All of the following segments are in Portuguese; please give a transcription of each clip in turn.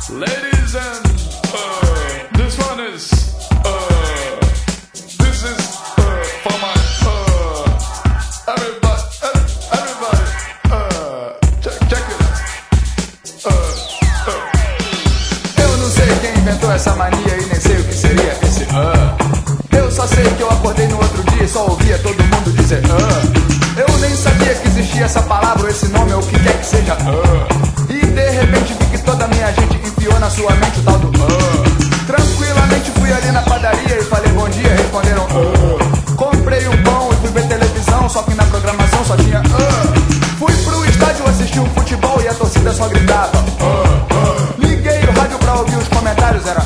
Ladies and this one is this is for my everybody check it. Eu não sei quem inventou essa mania e nem sei o que seria esse Eu só sei que eu acordei no outro dia e só ouvia todo mundo dizer Eu nem sabia que existia essa palavra ou esse nome ou o que quer que seja E de repente vi que toda a minha gente enfiou na sua mente o tal do Tranquilamente fui ali na padaria e falei bom dia, responderam Comprei um pão e fui ver televisão, só que na programação só tinha Fui pro estádio assistir um futebol e a torcida só gritava Liguei o rádio pra ouvir os comentários, era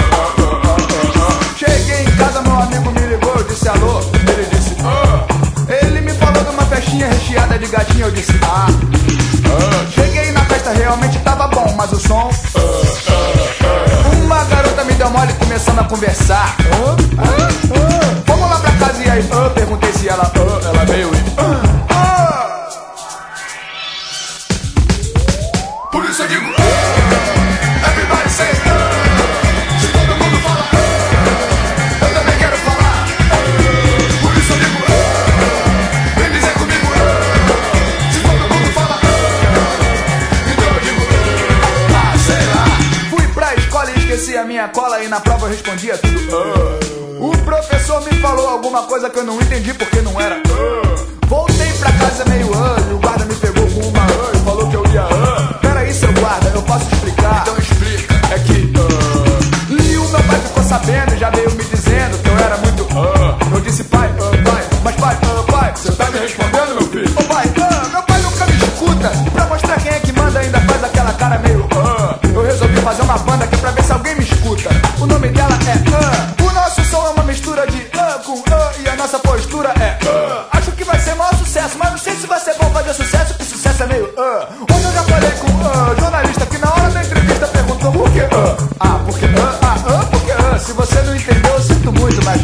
Cheguei em casa, meu amigo me ligou, eu disse alô, ele disse Ele me falou de uma festinha recheada de gatinho, eu disse Cheguei na festa, realmente tava bom, mas o som Uma garota me deu mole começando a conversar Vamos lá pra casa e aí perguntei se ela veio e Por isso eu digo everybody say se todo mundo fala eu também quero falar. Por isso eu digo vem dizer comigo se todo mundo fala então eu digo sei lá. Fui pra escola e esqueci a minha cola e na prova eu respondia tudo O professor me falou alguma coisa que eu não entendi porque não era Voltei pra casa meio e o guarda me pegou com uma e falou que eu ia Peraí seu guarda, eu posso explicar? Então explica. É que E o meu pai ficou sabendo e já veio me dizendo que eu era muito Eu disse pai, mas pai, Você tá me respondendo, meu filho? Ô pai, meu pai nunca me escuta E pra mostrar quem é que manda ainda faz aquela cara meio Eu resolvi fazer uma banda aqui pra ver se alguém me escuta O nome dela é O nosso som é uma mistura de com e a nossa postura é Acho que vai ser maior sucesso, mas não sei se vai ser bom fazer sucesso, porque sucesso é meio Hoje eu já falei com jornalista que na hora da entrevista perguntou por que porque porque se você não entendeu eu sinto muito, mas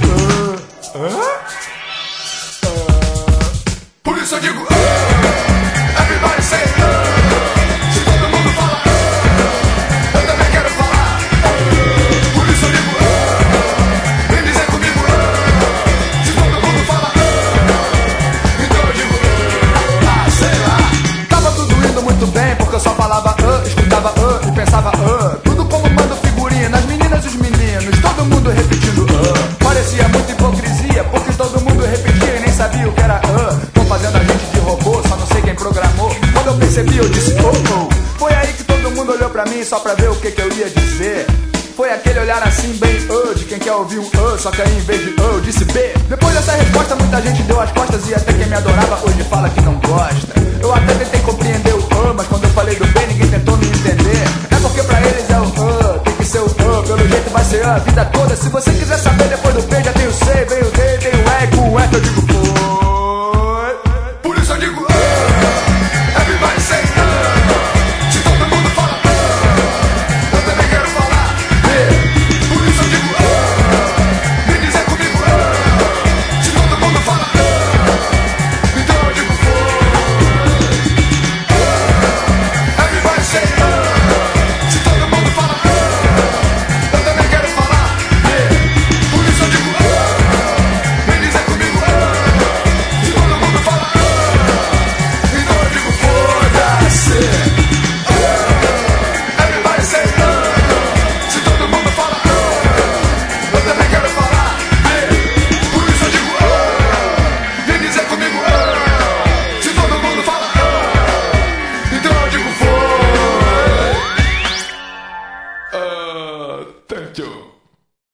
Por isso eu digo everybody say se todo mundo fala eu também quero falar. Por isso eu digo vem dizer comigo se todo mundo fala então eu digo sei lá. Tava tudo indo muito bem, porque eu só falava escutava e pensava tudo como mando figurinha, as meninas e os meninos, todo mundo repetindo Parecia muita hipocrisia, porque todo mundo repetia e nem sabia o que era Tão fazendo a gente de robô, só não sei quem programou Quando eu percebi eu disse Foi aí que todo mundo olhou pra mim só pra ver o que eu ia dizer Foi aquele olhar assim bem de quem quer ouvir um só que aí em vez de eu disse B Depois dessa resposta muita gente deu as costas e até quem me adorava hoje fala que não gosta Eu até tentei compreender o mas quando eu falei do B ninguém tentou me entender É porque pra eles é o tem que ser o pelo jeito vai ser a vida toda Se você quiser saber depois do